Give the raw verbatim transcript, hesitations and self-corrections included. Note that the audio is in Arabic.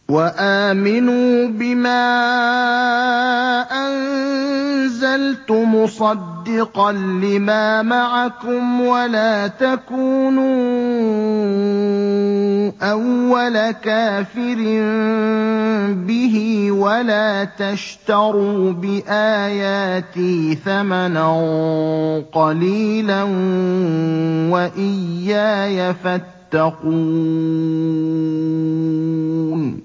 وَآمِنُوا بِمَا أَنزَلْتُ مُصَدِّقًا لِّمَا مَعَكُمْ وَلَا تَكُونُوا أَوَّلَ كَافِرٍ بِهِ وَلَا تَشْتَرُوا بِآيَاتِي ثَمَنًا قَلِيلًا وَإِيَّايَ فَاتَّقُونِ